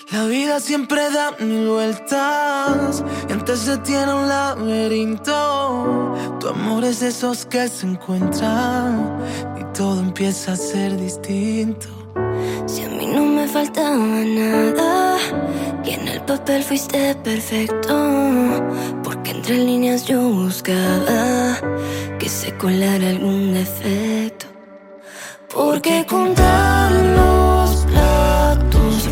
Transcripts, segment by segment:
La vida siempre da mil vueltas y antes se tiene un laberinto. Tu amor es de esos que se encuentran y todo empieza a ser distinto. Si a mí no me faltaba nada y en el papel fuiste perfecto, porque entre líneas yo buscaba que se colara algún defecto. Porque contar los platos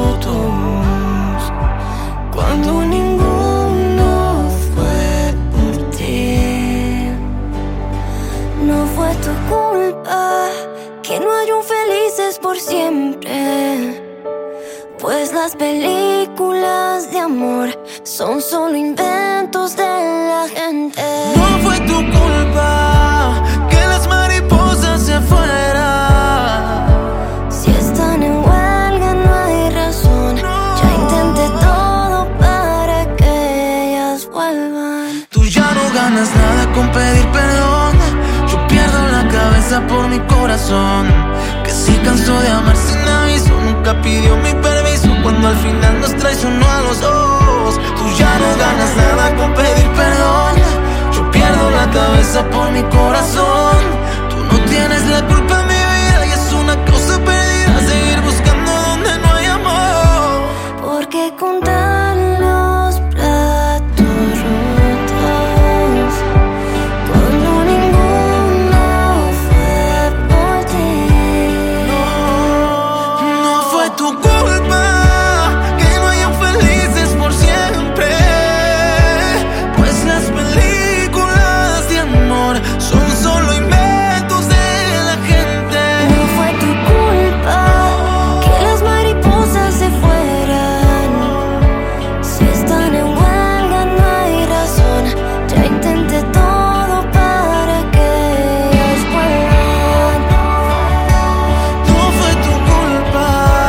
rotos cuando ninguno fue por ti. No fue tu culpa que no hay un felices por siempre, pues las películas de amor son solo inventos de la gente. No fue tu culpa que las mariposas se fueran. Si están en huelga no hay razón, ya intenté todo para que ellas vuelvan. Tú ya no ganas nada con pedir perdón. Yo pierdo la cabeza por mi corazón, que si cansó de amar sin aviso, nunca pidió mi permiso cuando al final nos traicionó a los dos. Tú ya no ganas nada con pedir perdón. Yo pierdo la cabeza por mi corazón. Tú no tienes la culpa en mi vida y es una cosa perdida seguir buscando donde no hay amor. Porque contar los platos rotos cuando ninguno fue por ti. No fue tu culpa que no hayan felices por siempre, pues las películas de amor son solo inventos de la gente. No fue tu culpa que las mariposas se fueran. Si están en huelga no hay razón, ya intenté todo para que ellas vuelvan. No fue tu culpa,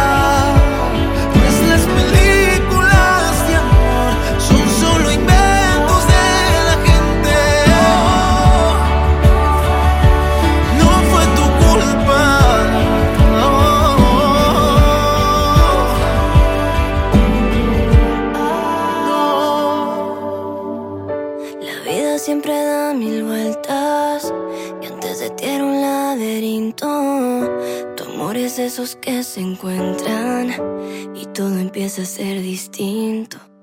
pues las películas de amor son solo inventos de la gente. No fue tu culpa. La vida siempre da mil vueltas y antes de ti era un laberinto. Tu amor es de esos que se encuentran y todo empieza a ser distinto.